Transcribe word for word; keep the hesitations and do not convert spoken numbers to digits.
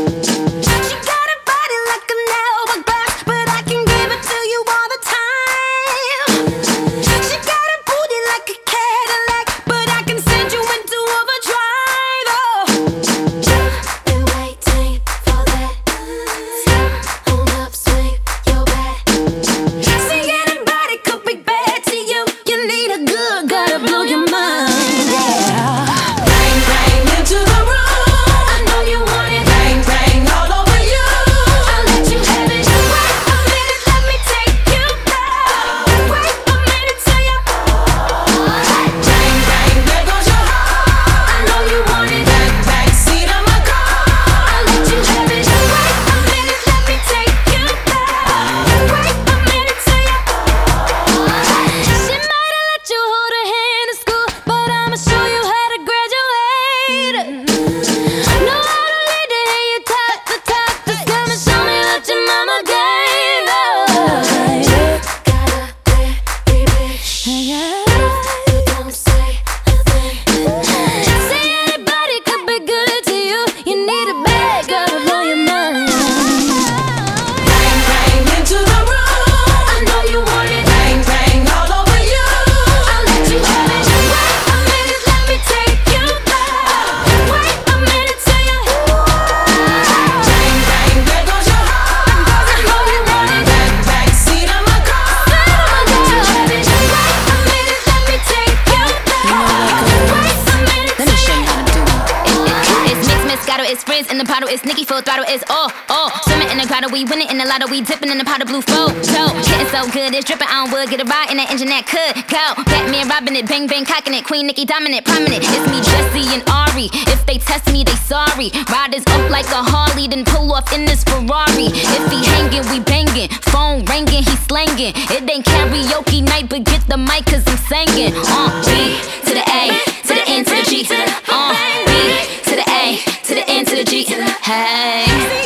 It's frizz in the bottle, it's Nicki full throttle, it's all, all. Swimming in the grotto, we winning in the lotto, we dipping in the pot of blue flow. So, getting so good, it's dripping on wood, get a ride in that engine that could go. Batman robbing it, bang bang cocking it, Queen Nicki dominant, prominent. It's me, Jesse and Ari. If they test me, they sorry. Riders up like a Harley, then pull off in this Ferrari. If he hanging, we banging. Phone ringing, he slanging. It ain't karaoke night, but get the mic, cause I'm singing. Uh, B to the A, to the N to the G, to the uh, B to the A, to the N to the G. Hey.